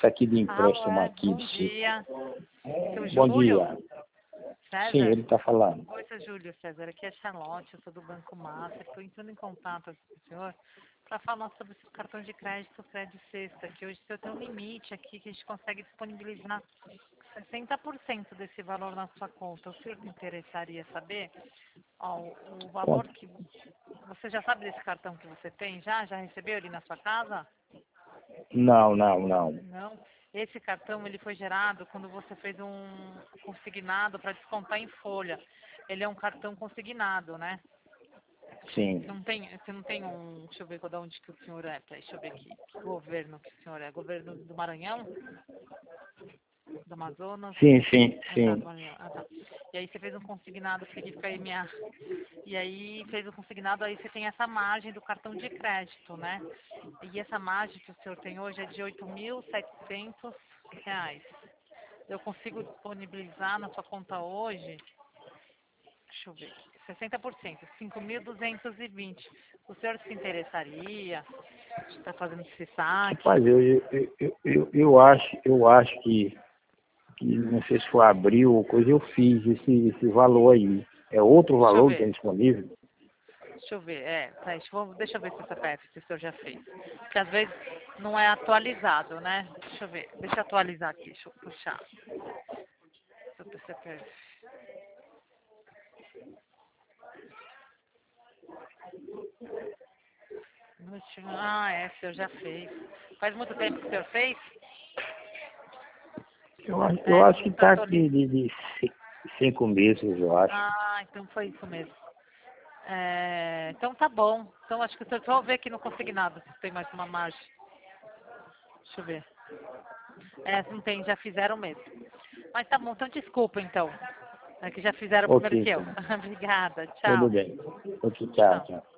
Isso aqui de empréstimo Alô, aqui. bom dia. Seu Bom Júlio? dia. Sim, César? ele está falando. Oi, seu Júlio, César. Aqui é Charlotte, eu sou do Banco Master. Estou entrando em contato com o senhor para falar sobre o seu cartão de crédito Cred Sexta, que hoje o senhor tem um limite aqui que a gente consegue disponibilizar 60% desse valor na sua conta. O senhor se interessaria saber o valor Quanto? que... Você já sabe desse cartão que você tem já? Já recebeu ele na sua casa? Não, não, não. Não. Esse cartão ele foi gerado quando você fez um consignado para descontar em folha. Ele é um cartão consignado, né? Sim. Você não tem um. Deixa eu ver de onde que o senhor é. Peraí, deixa eu ver aqui. Que governo que o senhor é? Governo do Maranhão? Do Amazonas? Sim, sim, Ah, tá, do sim. Maranhão. Ah, tá. E aí você fez um consignado, porque aqui fica aí minha. E aí fez o consignado, aí você tem essa margem do cartão de crédito, né? E essa margem que o senhor tem hoje é de R$ 8.700. Eu consigo disponibilizar na sua conta hoje, deixa eu ver aqui, 60%, 5.220. O senhor se interessaria? Está fazendo esse saque? Rapaz, eu acho que não sei se foi abril ou coisa, eu fiz esse valor aí. É outro Deixa eu valor que ver. tem disponível? Deixa eu ver, tá, deixa eu ver se o CPF se o senhor já fez. Porque às vezes não é atualizado, né? Deixa eu ver, deixa eu atualizar aqui, deixa eu puxar. Seu CPF. Ah, o senhor já fez. Faz muito tempo que o senhor fez? Eu acho que Então está eu tô aqui de 5 meses, eu acho. Ah, então foi isso mesmo. Então tá bom. Então acho que o senhor só ver aqui no consignado se tem mais uma margem. Deixa eu ver. Não tem, já fizeram mesmo. Mas tá bom, então desculpa então. É que já fizeram Ok, primeiro que eu. então. Obrigada, Tudo tchau. bem. Ok, tchau, Tchau. tchau.